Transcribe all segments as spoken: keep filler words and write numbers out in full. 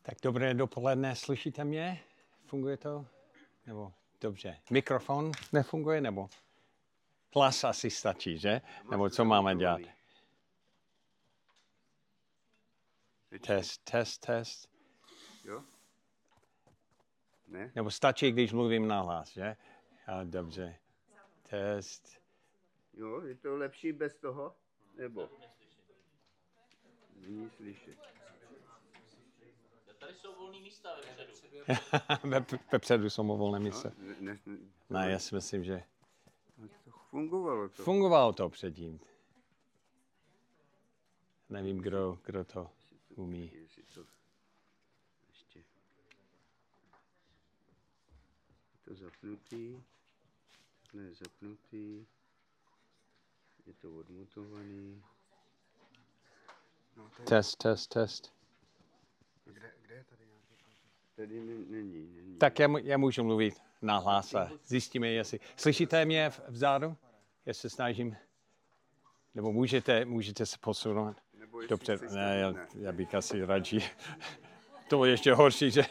Tak dobré dopoledne, slyšíte mě? Funguje to? Nebo dobře. Mikrofon nefunguje, nebo hlas asi stačí, že? Nebo co máme dělat? Test, test, test. Jo? Ne? Nebo stačí, když mluvím nahlas, že? A dobře. Test. Jo, je to lepší bez toho? Nebo? Není slyšet. Tady jsou volné místa vepředu. Ve, vepředu jsou volné místa. No, ne, ne, Ne, já si myslím, že to fungovalo to. fungovalo to předtím. Nevím, kdo, kdo to umí. Jestli to ještě... Je to zapnutý. Takhle je zapnutý. Je to odmutovaný. No, to je, Test, test, test. kde, kde je tady nějaký kontakt? Tady není, není. není. Tak já, já můžu mluvit nahlas a zjistíme, jestli... Slyšíte mě v- vzadu? Já se snažím... Nebo můžete, můžete se posunout? Nebo jestli Dobře, chceš ne, já, to- ne. já bych asi radši... To je ještě horší, že... To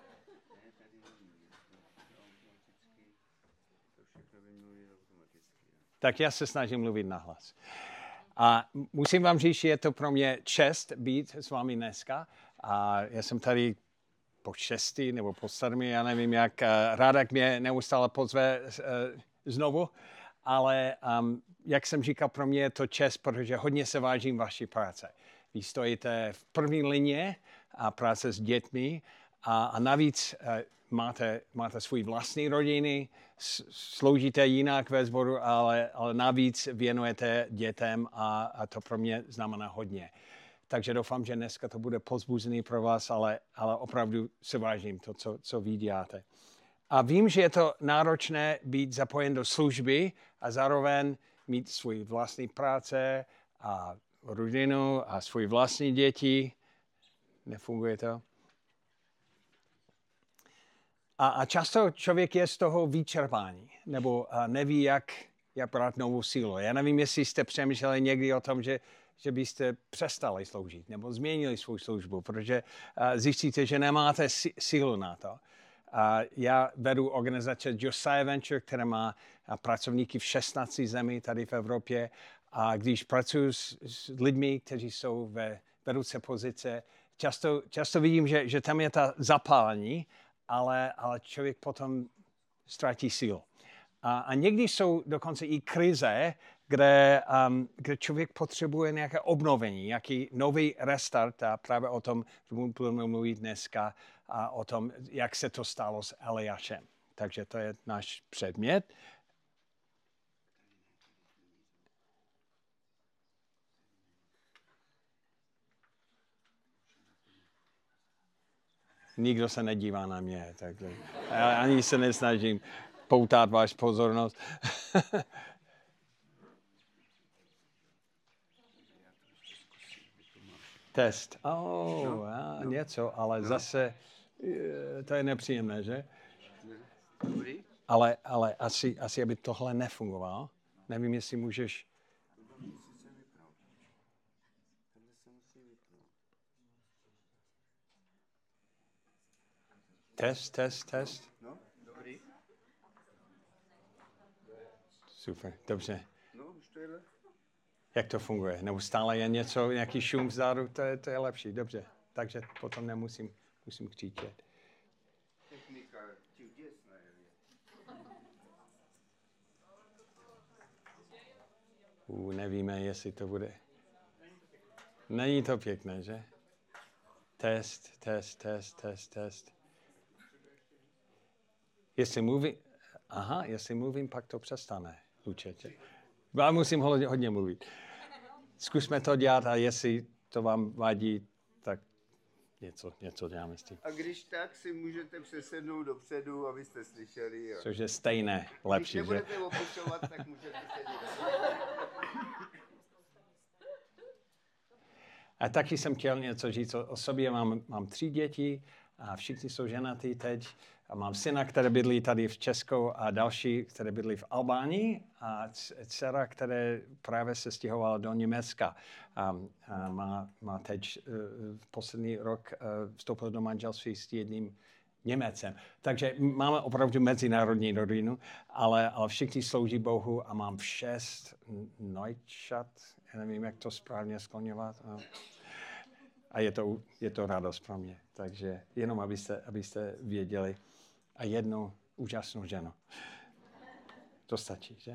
všechno vymluví automaticky. Tak já se snažím mluvit nahlas. A musím vám říct, že je to pro mě čest být s vámi dneska. A já jsem tady po šestý nebo po sedmi, já nevím jak. eh, Radek mě neustále pozve eh, znovu, ale um, jak jsem říkal, pro mě je to čest, protože hodně se vážím vaší práce. Vy stojíte v první lině a práce s dětmi a, a navíc eh, máte, máte svůj vlastní rodiny, s- sloužíte jinak ve sboru, ale, ale navíc věnujete dětem a, a to pro mě znamená hodně. Takže doufám, že dneska to bude povzbuzený pro vás, ale, ale opravdu se vážím to, co, co vy děláte. A vím, že je to náročné být zapojen do služby a zároveň mít svůj vlastní práce a rodinu a svůj vlastní děti. Nefunguje to? A, a často člověk je z toho vyčerpání, nebo a neví, jak, jak brát novou sílu. Já nevím, jestli jste přemýšleli někdy o tom, že, že byste přestali sloužit, nebo změnili svou službu, protože a, zjistíte, že nemáte sí, sílu na to. A já vedu organizace Josiah Venture, která má a, pracovníky v šestnácti zemí tady v Evropě. A když pracuji s, s lidmi, kteří jsou ve vedoucí pozice, často, často vidím, že, že tam je ta zapálení, ale, ale člověk potom ztratí sílu. A, a někdy jsou dokonce i krize, kde, um, kde člověk potřebuje nějaké obnovení, nějaký nový restart a právě o tom budeme mluvit dneska a o tom, jak se to stalo s Eliášem. Takže to je náš předmět. Nikdo se nedívá na mě, takže já ani se nesnažím poutat váš pozornost. Test. Oh, No, a, no. něco, ale No. zase eh, to je nepříjemné, že? Dobrý? Ale, ale asi, asi, aby tohle nefungovalo. Nevím, jestli můžeš... Test, test, test. No, dobrý. Super, dobře. No, už to je. Jak to funguje? Nebo stále je něco, nějaký šum vzadu, to je, to je lepší, dobře. Takže potom nemusím musím křičet. Technika čudesná je. Uh, nevíme, jestli to bude. Není to pěkné, že? Test, test, test, test, test. Jestli mluvím, aha, jestli mluvím, pak to přestane, Lučetě. Já musím hodně, hodně mluvit. Zkusme to dělat a jestli to vám vadí, tak něco, něco děláme s tím. A když tak si můžete přesednout dopředu, abyste slyšeli. Jo. Což je stejné, Když lepší, že? nebudete opušťovat, tak můžete sedět. A taky jsem chtěl něco říct o, o sobě. Mám, mám tři děti a všichni jsou ženatí teď. A mám syna, který bydlí tady v Česku a další, které bydlí v Albánii a dcera, která právě se stěhovala do Německa. A, a má, má teď uh, poslední rok uh, vstoupil do manželství s jedním Němecem. Takže máme opravdu mezinárodní rodinu, ale, ale všichni slouží Bohu a mám šest nojčat, já nevím, jak to správně skloňovat. A je to, je to radost pro mě. Takže jenom, abyste, abyste věděli. A jednu úžasnou ženu. To stačí, že?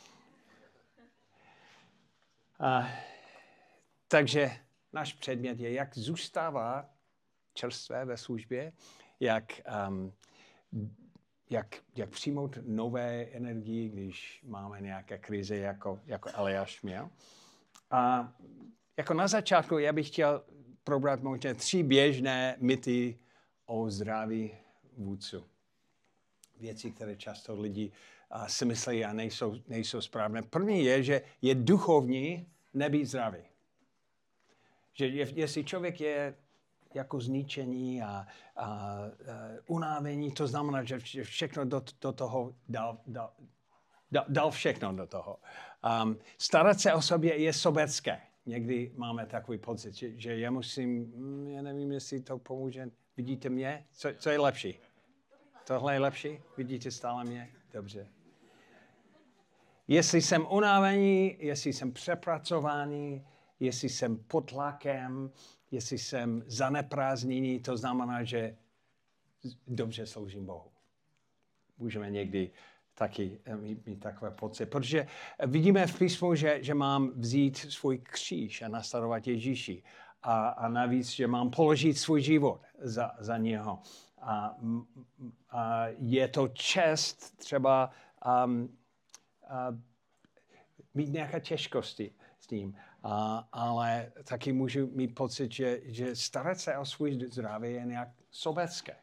A, takže náš předmět je, jak zůstává čerstvé ve službě, jak, um, jak, jak přijmout nové energie, když máme nějaké krize, jako, jako Eliáš měl. A jako na začátku já bych chtěl probrat možná tři běžné mýty o zdraví vůdců. Věci, které často lidi uh, si myslí a nejsou, nejsou správné. První je, že je duchovní nebýt zdravý. Že je, jestli člověk je jako zničení a, a, a unávení, to znamená, že všechno do, do toho dal, dal, dal, dal všechno do toho. Um, starat se o sobě je sobecké. Někdy máme takový pocit, že, že já musím, já nevím, jestli to pomůže. Vidíte mě? Co, co je lepší? Tohle je lepší? Vidíte stále mě? Dobře. Jestli jsem unavený, jestli jsem přepracovaný, jestli jsem pod tlakem, jestli jsem zaneprázdněný, to znamená, že dobře sloužím Bohu. Můžeme někdy taky mít, mít takové pocit, protože vidíme v písmu, že, že mám vzít svůj kříž a nasledovat Ježíši. A, a navíc, že mám položit svůj život za, za něho. A, a je to čest třeba um, a mít nějaké těžkosti s tím. A, ale taky můžu mít pocit, že, že starat se o svůj zdraví je nějak sobecké.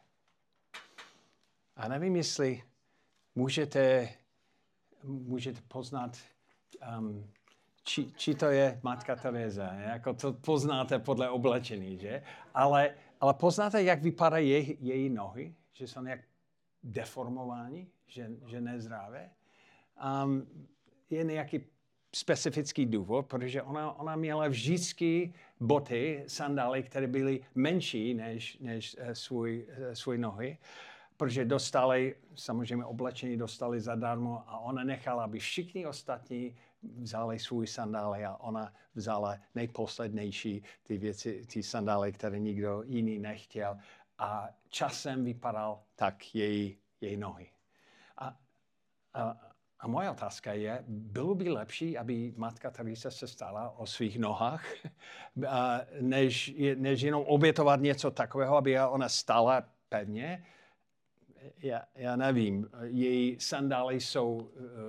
A nevím, jestli můžete, můžete poznat, um, či, či to je Matka Teresa. Jako to poznáte podle oblečení, že? Ale, ale poznáte, jak vypadají jej, její nohy? Že jsou nějak deformovány? Že, že nezdravé? Um, je nějaký specifický důvod, protože ona, ona měla vždycky boty, sandály, které byly menší než, než svůj, svůj nohy, protože dostali, samozřejmě oblečení dostali zadarmo a ona nechala, aby všichni ostatní vzali svůj sandály a ona vzala nejposlednější ty věci, ty sandály, které nikdo jiný nechtěl a časem vypadal tak její, její nohy. A, a A moje otázka je, bylo by lepší, aby Matka Teresa se stala o svých nohách, než, než jenom obětovat něco takového, aby ona stála pevně? Já, já nevím. Její sandály jsou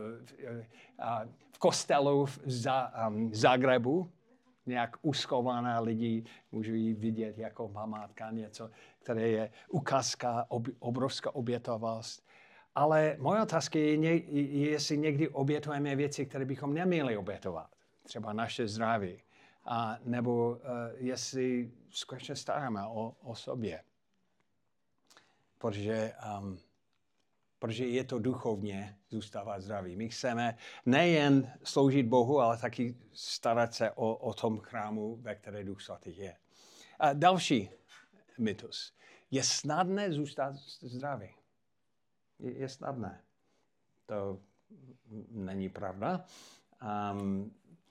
v kostelu v Zagrebu, nějak uschovaná, lidi můžou ji vidět jako památka, něco, které je ukázka, ob, obrovská obětovost. Ale moje otázka je, jestli někdy obětujeme věci, které bychom neměli obětovat. Třeba naše zdraví. A nebo uh, jestli skutečně staráme o, o sobě. Protože, um, protože je to duchovně zůstávat zdraví. My chceme nejen sloužit Bohu, ale taky starat se o, o tom chrámu, ve které Duch Svatý je. A další mýtus. Je snadné zůstat zdravý. Je snadné. To není pravda. Um,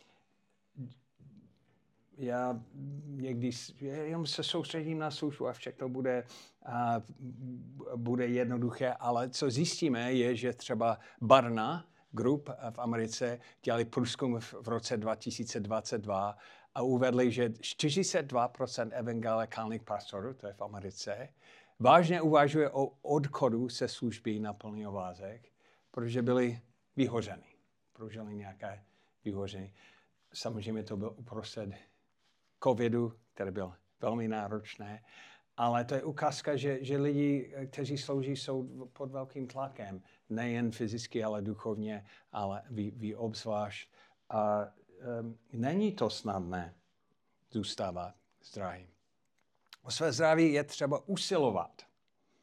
já někdy jenom se soustředím na službu a všechno bude, uh, bude jednoduché, ale co zjistíme je, že třeba Barna Group v Americe dělali průzkum v, v roce dva tisíce dvacet dva a uvedli, že čtyřicet dva procent evangelikálních pastorů, to je v Americe, vážně uvažuje o odchodu se služby na plný ovázek, protože byli vyhořeni. Prožili nějaké vyhoření. Samozřejmě to bylo uprostřed covidu, který byl velmi náročné, ale to je ukázka, že, že lidi, kteří slouží, jsou pod velkým tlakem. Nejen fyzicky, ale duchovně, ale ví, ví obzvlášť. A um, není to snadné zůstávat zdravým. O své zdraví je třeba usilovat. A,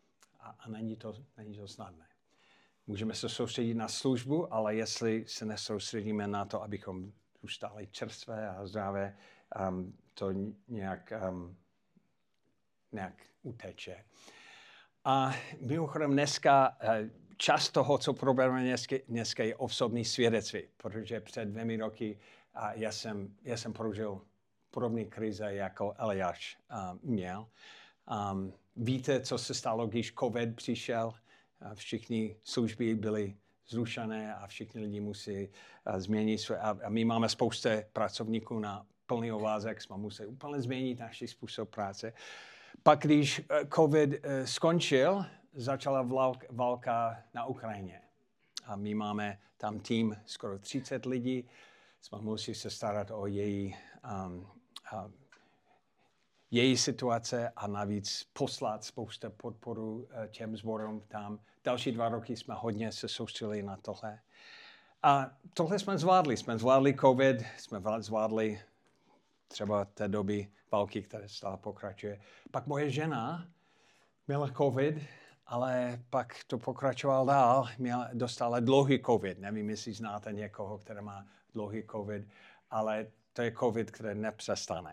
a, a není, to, není to snadné. Můžeme se soustředit na službu, ale jestli se nesoustředíme na to, abychom zůstali čerstvé a zdravé, um, to nějak, um, nějak uteče. A mimochodem dneska část toho, co probereme dneska, dneska je osobní svědectví, protože před dvěmi roky a já, jsem, já jsem prožil podobné krize, jako Eliáš um, měl. Um, víte, co se stalo, když COVID přišel? Všichni služby byly zrušené a všichni lidi musí uh, změnit své. A, a my máme spoustu pracovníků na plný ovázek, jsme museli úplně změnit náš způsob práce. Pak, když COVID uh, skončil, začala válka na Ukrajině. A my máme tam tým skoro třicet lidí. Jsme museli se starat o její, um, um, její situace a navíc poslat spoustu podporu uh, těm sborům tam. Další dva roky jsme hodně se soustředili na tohle. A tohle jsme zvládli. Jsme zvládli COVID, jsme zvládli třeba té doby války, která stále pokračuje. Pak moje žena měla COVID, ale pak to pokračoval dál, měla, dostala dlouhý COVID. Nevím, jestli znáte někoho, který má dlouhý COVID, ale to je COVID, který nepřestane.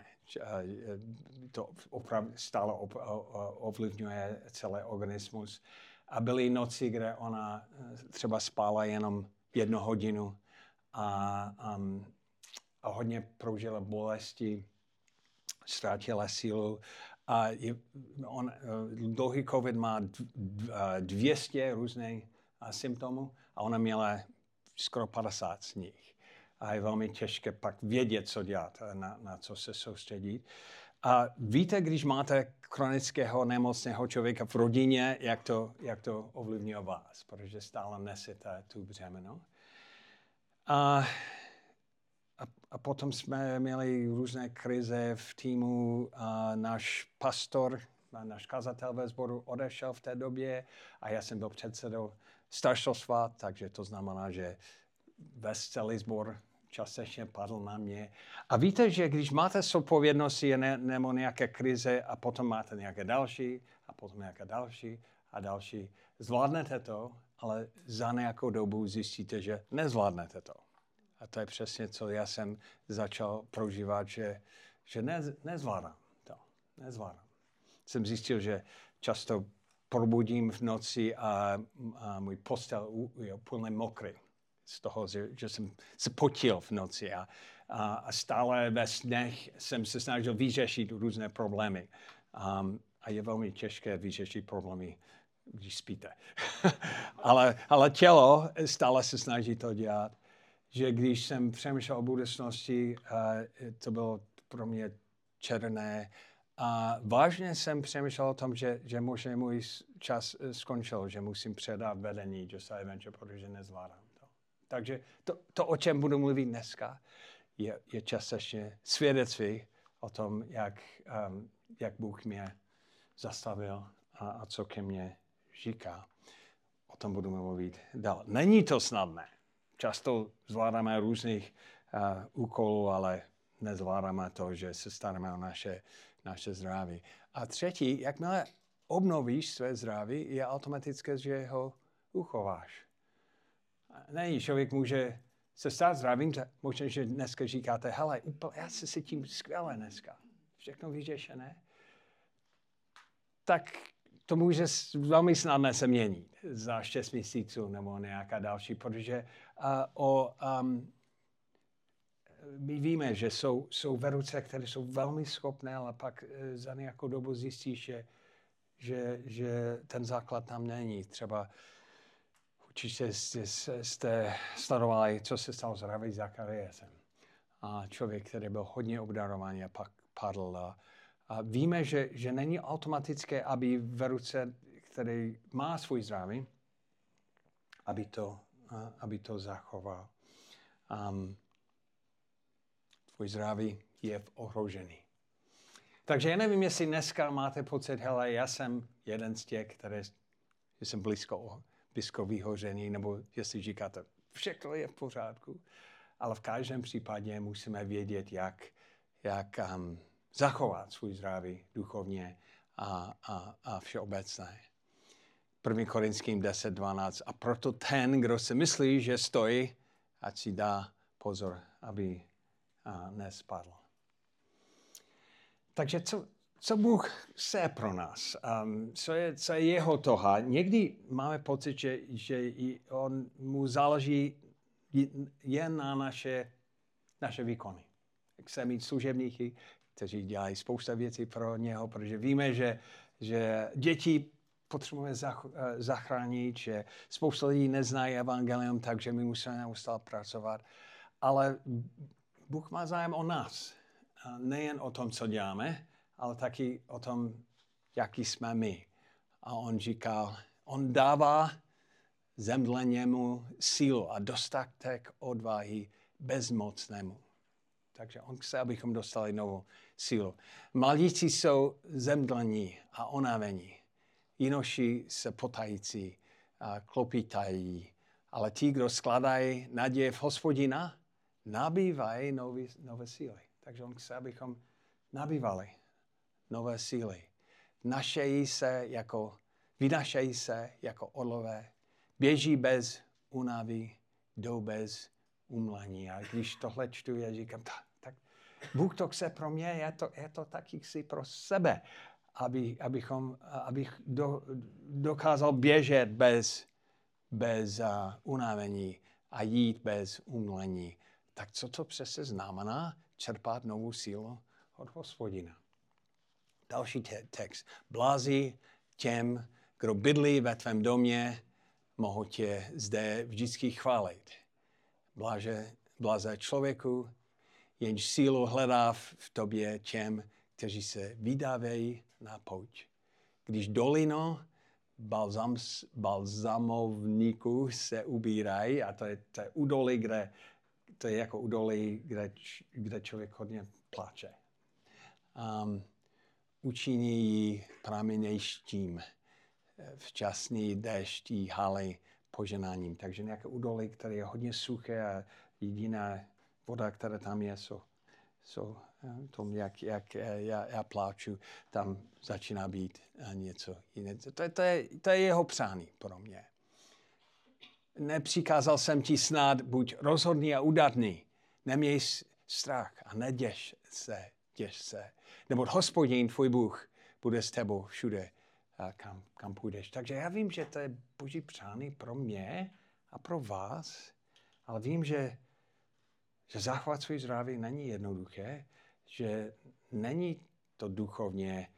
To opravdu stále ovlivňuje celý organismus. A byly noci, kde ona třeba spala jenom jednu hodinu a, um, a hodně prožila bolesti, ztratila sílu. A je, on, dlouhý COVID má dvě stě různých symptomů a ona měla skoro padesát z nich. A je velmi těžké pak vědět, co dělat, na, na co se soustředit. A víte, když máte chronického nemocného člověka v rodině, jak to, jak to ovlivňuje vás, protože stále nesete tu břemeno. A A, a potom jsme měli různé krize v týmu. A náš pastor, náš kazatel ve sboru odešel v té době a já jsem byl předsedou staršostva, takže to znamená, že ves celý sbor částečně padl na mě. A víte, že když máte zodpovědnosti ne, nebo nějaké krize a potom máte nějaké další a potom nějaké další a další, zvládnete to, ale za nějakou dobu zjistíte, že nezvládnete to. A to je přesně, co já jsem začal prožívat, že, že ne, nezvládám to. Nezvládám. Jsem zjistil, že často probudím v noci a, a můj postel je úplně mokrý. Z toho, že, že jsem se potil v noci a, a, a stále ve snech jsem se snažil vyřešit různé problémy. Um, a je velmi těžké vyřešit problémy, když spíte. ale, ale tělo stále se snaží to dělat. Že když jsem přemýšlel o budoucnosti, uh, to bylo pro mě černé. A vážně jsem přemýšlel o tom, že, že možná můj čas skončil, že musím předat vedení Josiah Venture, protože nezvládám to. Takže to, to o čem budu mluvit dneska, je, je částečně svědectví o tom, jak, um, jak Bůh mě zastavil a, a co ke mně říká. O tom budu mluvit dál. Není to snadné. Často zvládáme různých uh, úkolů, ale nezvládáme to, že se staráme o naše, naše zdraví. A třetí, jakmile obnovíš své zdraví, je automatické, že ho uchováš. Ne, člověk může se stát zdravým, možná, že dneska říkáte, hele, já se cítím skvěle dneska, všechno vyřešené. Tak to může velmi snadné se měnit za šest měsíců nebo nějaká další, protože uh, o, um, my víme, že jsou, jsou vedoucí, které jsou velmi schopné, ale pak uh, za nějakou dobu zjistíš, že, že, že ten základ tam není. Třeba určitě jste, jste sledovali, co se stalo s Ravi Zachariasem. A člověk, který byl hodně obdarovaný a pak padl. A, a víme, že, že není automatické, aby vedoucí, který má svůj zdraví, aby to, a, aby to zachoval. Um, tvůj zdraví je v ohrožení. Takže já nevím, jestli dneska máte pocit, hele, já jsem jeden z těch, které jsem blízko, blízko vyhoření, nebo jestli říkáte, všechno je v pořádku, ale v každém případě musíme vědět, jak, jak um, zachovat svůj zdraví duchovně a, a, a všeobecné. první Korinským deset dvanáct. A proto ten, kdo si myslí, že stojí, ať si dá pozor, aby a, nespadl. Takže co, co Bůh chce pro nás? Um, co, je, co je jeho toha? Někdy máme pocit, že, že on mu záleží jen na naše, naše výkony. Chce mít služebníky, kteří dělají spousta věcí pro něho, protože víme, že, že děti potřebujeme zachránit, že spousta lidí neznají evangelium, takže my musíme neustále pracovat. Ale Bůh má zájem o nás. Nejen o tom, co děláme, ale taky o tom, jaký jsme my. A on říkal, on dává zemdlenému sílu a dostatek odvahy bezmocnému. Takže on chce, abychom dostali novou sílu. Mladíci jsou zemdlení a unavení. Jinoši se potající a klopítají. Ale ti, kdo skladají naděje v Hospodina, nabývají nové, nové síly. Takže on chce, abychom nabývali nové síly. Našejí se jako, vynašejí se jako orlové, běží bez únavy, jdou bez umlení. A když tohle čtu, já říkám, tak, tak Bůh to chce pro mě, já to, já to taky chci pro sebe, aby, abychom, abych do, dokázal běžet bez, bez uh, unavení a jít bez umlení. Tak co to přesně znamená? Čerpat novou sílu od Hospodina. Další te- text. Blází těm, kdo bydlí ve tvém domě, mohou tě zde vždycky chválit. Bláže, bláze člověku, jenž sílu hledá v tobě těm, kteří se vydávají na pouť. Když dolino balzam, balzamovníků se ubírají, a to je, to je údolí, kde to je jako údolí, kde, kde člověk hodně pláče. Um, učiní ji pramenějším, včasný déšť jí halí poženáním. Takže nějaké údolí, které je hodně suché a jediná voda, která tam je, jsou, jsou tom, jak, jak já, já pláču, tam začíná být něco jiného. To, to, je, to je jeho přání pro mě. Nepřikázal jsem ti snad, buď rozhodný a udatný. Neměj strach a neděš se, děš se. Neboť Hospodin, tvůj Bůh, bude s tebou všude, kam, kam půjdeš. Takže já vím, že to je Boží přání pro mě a pro vás, ale vím, že, že zachovat svůj zdraví není jednoduché, že není to duchovně.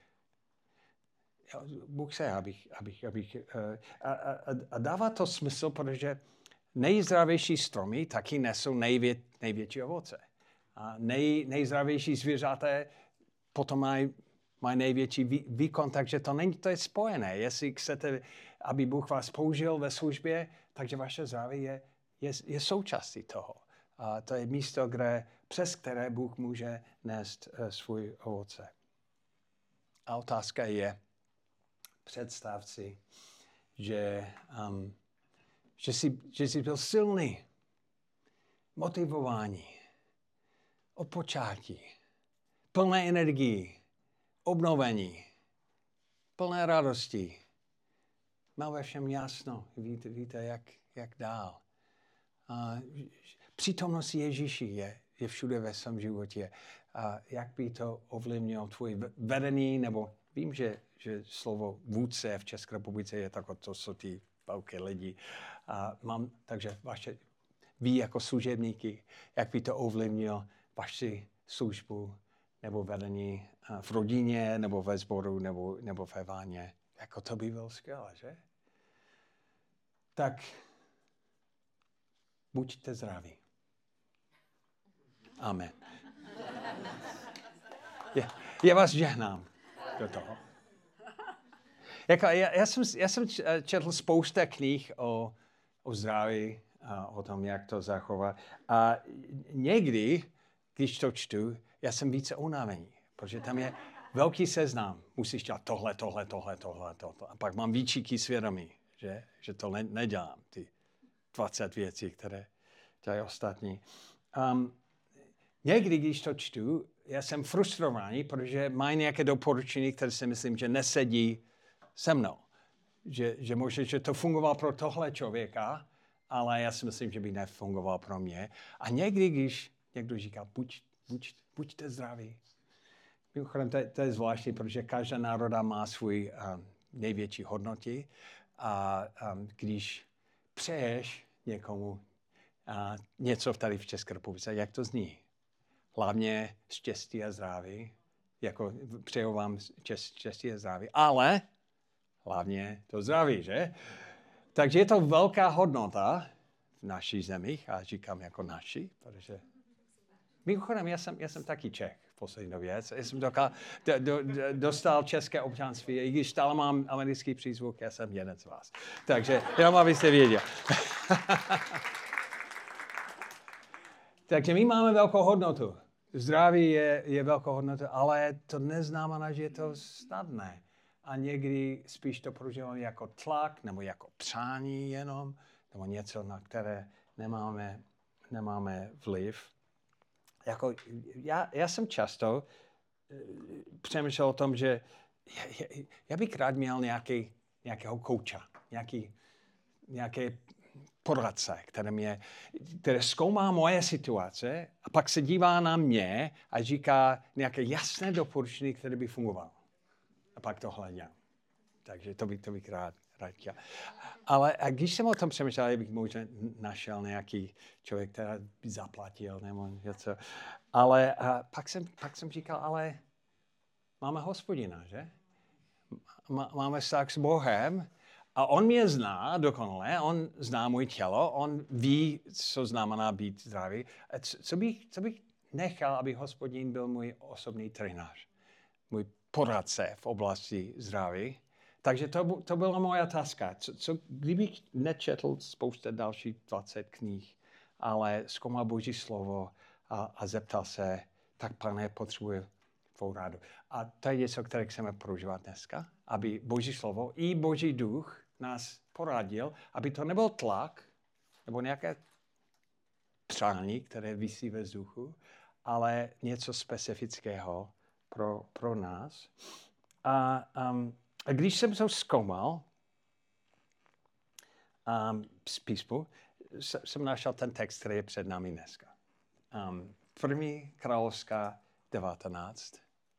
Bůh se, abych, abych, abych a, a, a dává to smysl, protože nejzdravější stromy taky nesou nejvě, největší ovoce. A nej, nejzdravější zvířata potom mají, mají největší vý, výkon, takže to není, to je spojené. Jestli chcete, aby Bůh vás použil ve službě, takže vaše zdraví je, je, je součástí toho. A to je místo, kde, přes které Bůh může nést uh, svůj ovoce. A otázka je, představ si, že, um, že, jsi, že jsi byl silný, motivovaný, od počátí, plné energii, obnovení, plné radosti. Má ve všem jasno, víte, víte jak, jak dál. A přítomnost Ježíši je, je všude ve svém životě. A jak by to ovlivnilo tvoje vedení, nebo vím, že, že slovo vůdce v České republice je takové, to jsou ty velké lidi. A mám, takže vaše, vy jako služebníky, jak by to ovlivnilo vaši službu nebo vedení v rodině, nebo ve sboru, nebo, nebo ve váně. Jako to by bylo skvělé, že? Tak buďte zdraví. Amen. Já, já vás žehnám do toho. Jako, já, já, jsem, já jsem četl spousta knih o, o zdraví, a o tom, jak to zachovat. A někdy, když to čtu, já jsem více unavený, protože tam je velký seznam. Musíš dělat tohle, tohle, tohle, tohle, tohle. A pak mám výčiky svědomí, že, že to ne, nedělám, ty dvacet věcí, které dělají ostatní. Um, někdy, když to čtu, já jsem frustrovaný, protože mají nějaké doporučení, které si myslím, že nesedí se mnou. že, že možná, že to fungovalo pro tohle člověka, ale já si myslím, že by nefungoval pro mě. A někdy, když někdo říká, buď, buď, buďte zdraví. Mimochodem, to, to je zvláštní, protože každá národa má svůj um, největší hodnoty a um, když přeješ někomu uh, něco tady v České republice, jak to zní? Hlavně štěstí a zdraví, jako přeju vám štěstí a zdraví, ale hlavně to zdraví, že? Takže je to velká hodnota v našich zemích, a říkám jako naši, protože mimochodem, já jsem, já jsem taky Čech v poslední době. Já jsem doka, do, do, dostal české občanství, i když stále mám americký přízvuk, já jsem jeden z vás. Takže jenom abyste věděl. Takže my máme velkou hodnotu. Zdraví je, je velkou hodnotu, ale to neznamená, že je to snadné. A někdy spíš to prožíváme jako tlak, nebo jako přání jenom, nebo něco, na které nemáme, nemáme vliv. Jako, já, já jsem často uh, přemýšlel o tom, že já, já bych rád měl nějaký, nějakého kouča, nějaký, nějaké poradce, které, mě, které zkoumá moje situace a pak se dívá na mě a říká nějaké jasné doporučení, které by fungovalo. A pak to hledám. Takže to bych, to bych rád, rád chtěl. Ale a když jsem o tom přemýšlel, bych možná našel nějaký člověk, který by zaplatil nebo něco. Ale a pak, jsem, pak jsem říkal, ale máme Hospodina, že? Máme vztah s Bohem a on mě zná dokonale, on zná můj tělo, on ví, co znamená být zdravý. A co bych, co bych nechal, aby Hospodin byl můj osobní trenář, můj poradce v oblasti zdraví. Takže to, to byla moje otázka. Co, co, kdybych nečetl spoustu dalších dvacet knih, ale zkoumal Boží slovo a, a zeptal se, tak pane, potřebuji tvou rádu. A to je něco, které chceme prožívat dneska, aby Boží slovo i Boží duch nás poradil, aby to nebyl tlak nebo nějaké přání, které visí ve vzduchu, ale něco specifického pro, pro nás. A, um, a když jsem to zkoumal um, z písmu, jsem našel ten text, který je před námi dneska. Um, první královská devatenáct,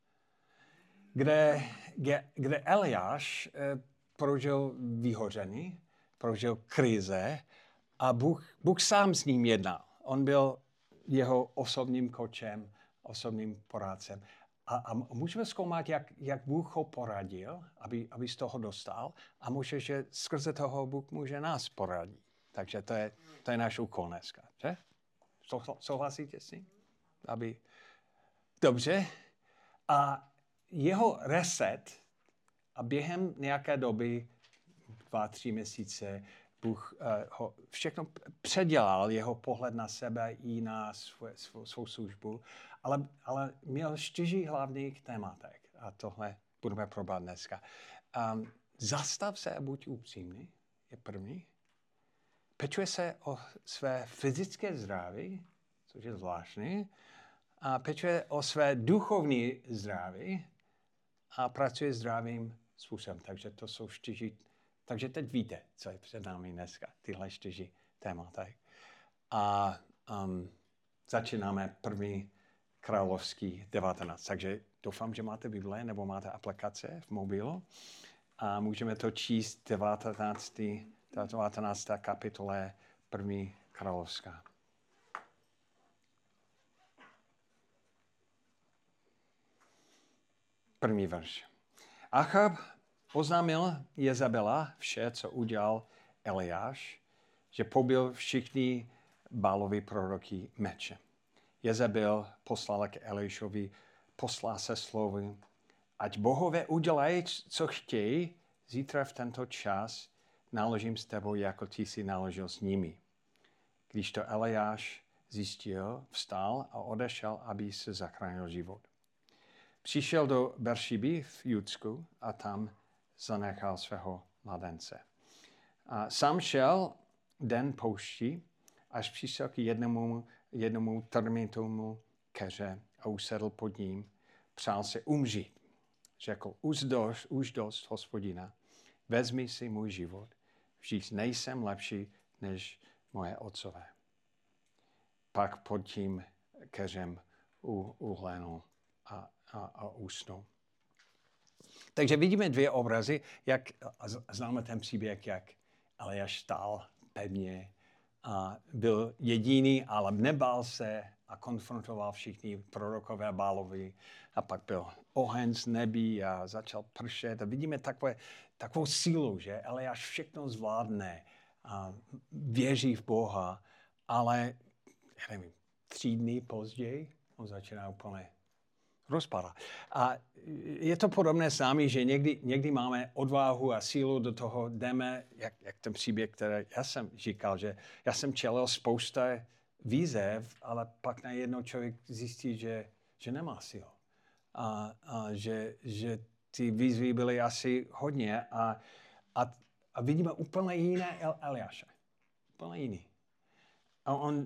kde, kde, kde Eliáš eh, prožil vyhoření, prožil krize a Bůh, Bůh sám s ním jednal. On byl jeho osobním kočem, osobním porádcem. A, a můžeme zkoumat, jak, jak Bůh ho poradil, aby, aby z toho dostal. A může, že skrze toho Bůh může nás poradit. Takže to je, to je náš úkol dneska. Že? Souhlasíte s tím? Aby... Dobře. A jeho reset a během nějaké doby, dva, tři měsíce, Bůh uh, ho všechno předělal, jeho pohled na sebe i na svou, svou, svou službu, ale, ale měl čtyři hlavních tématek a tohle budeme probrat dneska. Um, zastav se a buď upřímný, je první. Pečuje se o své fyzické zdraví, což je zvláštní, a pečuje o své duchovní zdraví a pracuje zdravým způsobem. Takže to jsou čtyři. Takže teď víte, co je před námi dneska, tyhle čtyři témata. A um, začínáme první královský devatenáct. Takže doufám, že máte Bible nebo máte aplikace v mobilu. A můžeme to číst devatenácté kapitole první královská. První verš. Achab oznámil Jezabela vše, co udělal Eliáš, že pobil všichni Bálovi proroky mečem. Jezabel poslala k Eliášovi, poslal se slovy, ať bohové udělají, co chtějí, zítra v tento čas naložím s tebou, jako ty jsi naložil s nimi. Když to Eliáš zjistil, vstal a odešel, aby se zachránil život. Přišel do Beršiby v Judsku a tam zanechal svého mladence. A sám šel den pouští, až přišel k jednomu, jednomu trnitomu keře a usedl pod ním. Přál se umřít. Řekl, už dost, už dost, Hospodina. vezmi si můj život. Vždyť nejsem lepší než moje otcové. Pak pod tím keřem uhlénul a, a, a usnul. Takže vidíme dvě obrazy, jak známe ten příběh, jak Eliáš stál pevně a byl jediný, ale nebál se a konfrontoval všichni prorokové Bálovi. A pak byl oheň z nebí a začal pršet. A vidíme takové, takovou sílu, že Eliáš všechno zvládne a věří v Boha, ale já nevím, tři dny později on začíná úplně rozpadat. A je to podobné s námi, že někdy, někdy máme odvahu a sílu do toho, jdeme, jak, jak ten příběh, který já jsem říkal, že já jsem čelil spousta výzev, ale pak najednou člověk zjistí, že, že nemá sílu. A, a že, že ty výzvy byly asi hodně a, a, a vidíme úplně jiné Eliáše. Úplně jiný. A on,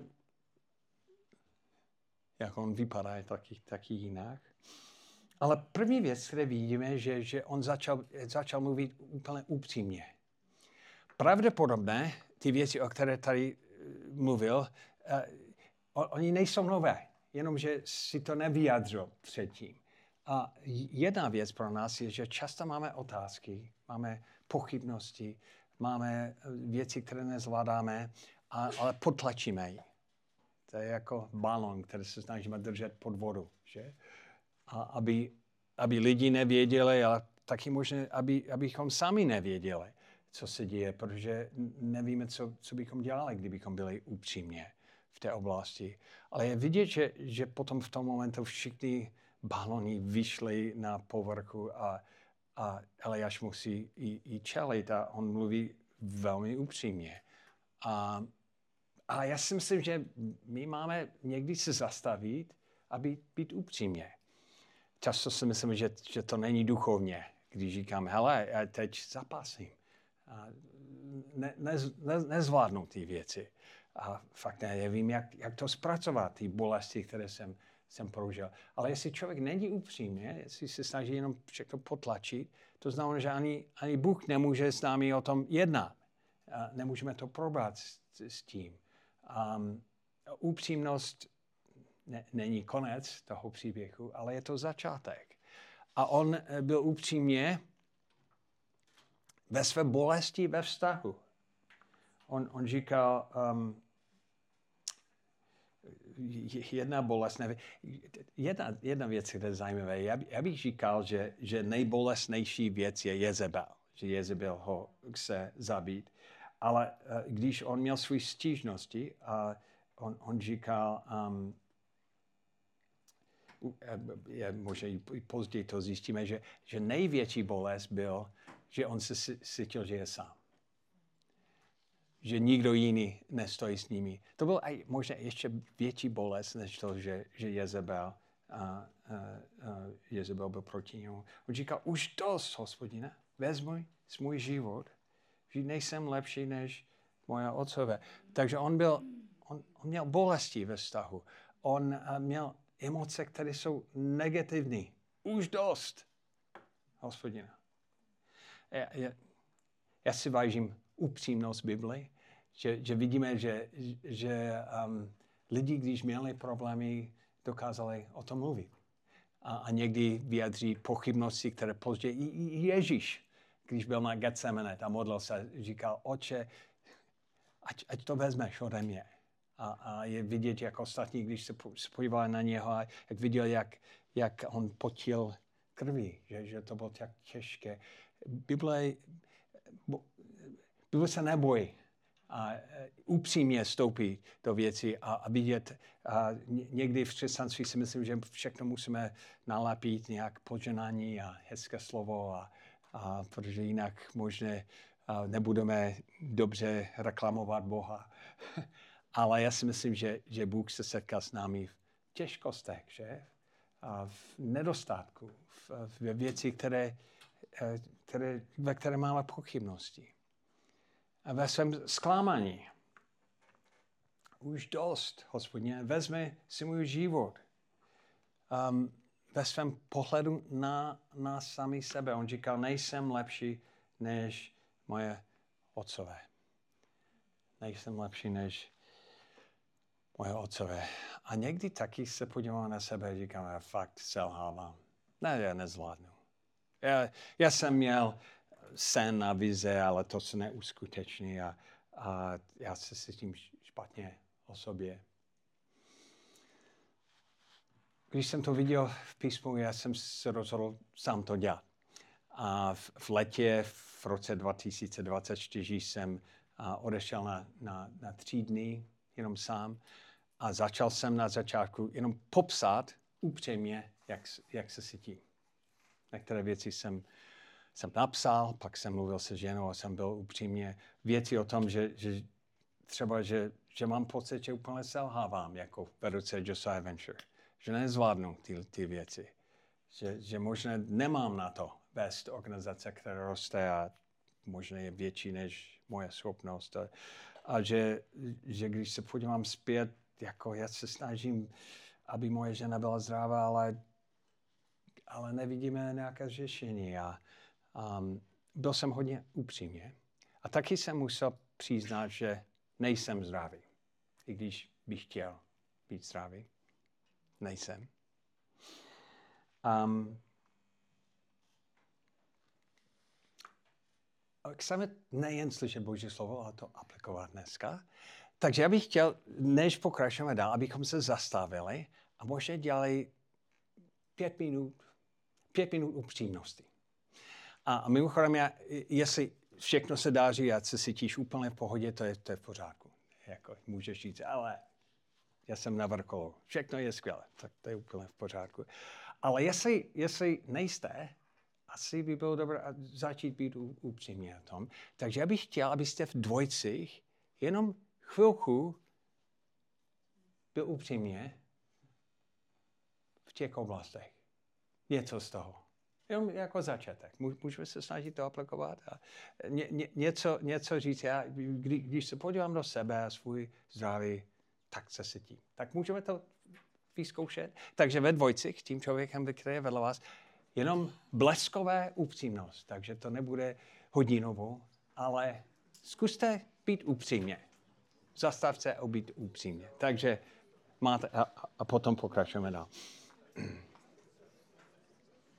jak on vypadá, taky, taky jinak. Ale první věc, které vidíme, že, že on začal, začal mluvit úplně upřímně. Pravděpodobně ty věci, o které tady mluvil, uh, oni nejsou nové, jenomže si to nevyjadřil předtím. A jedna věc pro nás je, že často máme otázky, máme pochybnosti, máme věci, které nezvládáme, a, ale potlačíme ji. To je jako balon, který se snažíme držet pod vodu, že? A aby, aby lidi nevěděli, ale taky možná, aby, abychom sami nevěděli, co se děje, protože nevíme, co, co bychom dělali, kdybychom byli upřímně v té oblasti. Ale je vidět, že, že potom v tom momentu všichni balony vyšly na povrchu a, a Eliáš musí i, i čelit a on mluví velmi upřímně. A, a já si myslím, že my máme někdy se zastavit a být, být upřímně. Často si myslím, že, že to není duchovně, když říkám, hele, já teď zapasím. A ne, ne, ne, nezvládnu ty věci. A fakt nevím, jak, jak to zpracovat, ty bolesti, které jsem, jsem prožil. Ale jestli člověk není upřímně, jestli se snaží jenom všechno potlačit, to znamená, že ani, ani Bůh nemůže s námi o tom jednat. A nemůžeme to probrat s, s tím. Um, upřímnost ne, není konec toho příběhu, ale je to začátek. A on byl upřímně ve své bolesti ve vztahu. On, on říkal, um, jedna bolest, nevím, jedna, jedna věc, která je zajímavá, já, já bych říkal, že, že nejbolestnější věc je Jezebel, že Jezebel ho chce zabít. Ale uh, když on měl své stížnosti, uh, on, on říkal, um, je, možná i později to zjistíme, že, že největší bolest byl, že on se cítil, že je sám. Že nikdo jiný nestojí s nimi. To byl aj možná ještě větší bolest, než to, že, že Jezebel, uh, uh, uh, Jezebel byl proti němu. On říkal, už dost, Hospodine, vezmuj můj život, že nejsem lepší než moje otcové. Takže on, byl, on, on měl bolesti ve vztahu. On uh, měl emoce, které jsou negativní. Už dost, Hospodine. Já, já, já si vážím upřímnost Bibli, že, že vidíme, že, že um, lidi, když měli problémy, dokázali o tom mluvit. A, a někdy vyjadří pochybnosti, které později i Ježíš, když byl na Getsemane a modlil se, říkal, Otče, ať, ať to vezmeš ode mě. A, a je vidět, jak ostatní, když se podívali na něho, a jak viděl, jak, jak on potil krví, že, že to bylo tak těžké. Bible, Bible se nebojí a upřímně stoupí do věcí a, a vidět. A někdy v křesťanství si myslím, že všechno musíme nalepit, nějak poženání a hezké slovo, a, a, protože jinak možná nebudeme dobře reklamovat Boha. Ale já si myslím, že, že Bůh se setká s námi v těžkostech, že? A v nedostatku, v, ve věci, které, které, ve které máme pochybnosti. A ve svém zklamání. Už dost, Hospodine, vezmi si můj život. Um, ve svém pohledu na, na sami sebe. On říkal, nejsem lepší než moje otcové. Nejsem lepší než moje otcové. A někdy taky se podívám na sebe a říkám, já fakt selhávám. Ne, já nezvládnu. Já, já jsem měl sen a vize, ale to se neuskuteční a, a já se s tím špatně o sobě. Když jsem to viděl v písmu, já jsem se rozhodl sám to dělat. A v, v letě v roce dva tisíce dvacet čtyři jsem a, odešel na, na, na tři dny jenom sám a začal jsem na začátku jenom popsat upřímně, jak, jak se cítím. Některé věci jsem, jsem napsal, pak jsem mluvil se ženou a jsem byl upřímně věci o tom, že, že třeba, že, že mám pocit, že úplně selhávám jako vedoucí Josiah Venture. Že nezvládnu ty, ty věci. Že, že možná nemám na to vést organizace, která roste a možná je větší než moje schopnost. A, a že, že když se podívám zpět, jako já se snažím, aby moje žena byla zdravá, ale, ale nevidíme nějaké řešení. A um, byl jsem hodně upřímně. A taky jsem musel přiznat, že nejsem zdravý. I když bych chtěl být zdravý. Nejsem. Um, chceme nejen slyšet Boží slovo, ale to aplikovat dneska. Takže já bych chtěl, než pokračujeme dál, abychom se zastavili a možná dělali pět minut, pět minut upřímnosti. A mimochodem, já, jestli všechno se dáří a se cítíš úplně v pohodě, to je, to je v pořádku. Jako můžeš říct, ale já jsem na vrcholu, všechno je skvělé, tak to je úplně v pořádku. Ale jestli, jestli nejste, asi by bylo dobré začít být upřímně o tom. Takže já bych chtěl, abyste v dvojicích jenom chvilku byl upřímně v těch oblastech. Něco z toho. Jenom jako začátek. Můžeme se snažit to aplikovat a ně, ně, něco, něco říct. Já, kdy, když se podívám do sebe a svůj zdraví, tak se cítím. Tak můžeme to vyzkoušet. Takže ve dvojicích, tím člověkem, který je vedle vás, jenom bleskové upřímnost. Takže to nebude hodinovou, ale zkuste být upřímně. Zastavte a být upřímně. Takže máte, a, a potom pokračujeme dál.